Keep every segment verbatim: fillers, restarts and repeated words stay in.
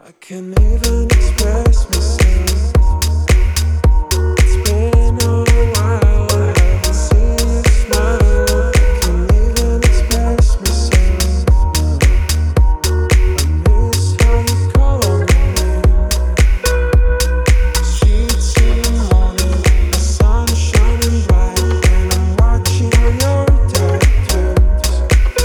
I can't even express myself. It's been a while, I haven't seen you smile. I can't even express myself. I miss how you call on my name. Streets in the morning, the sun shining bright, and I'm watching your tattoos.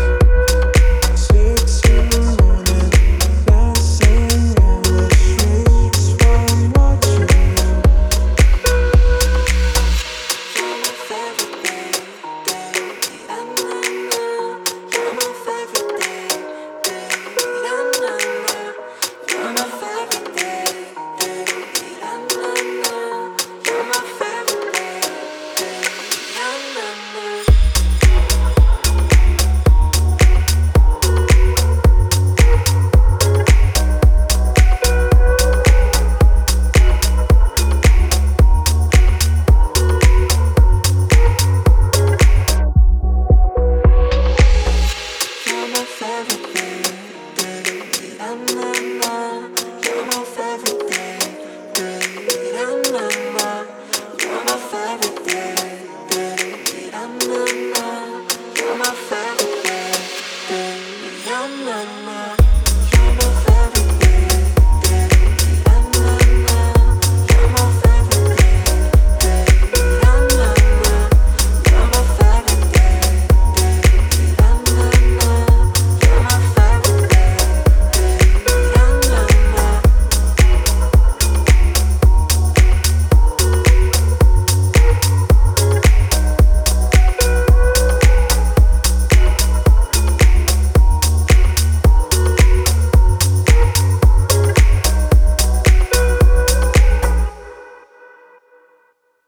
Six in the morning, dancing in the streets while I'm watching you. You're my favorite day, day, na na na. You're my favorite day, day, na na na. You're my favorite day, day, na na na. You're my favorite day, day, na na na. You're my favorite day, day, na na na. You're my favorite day.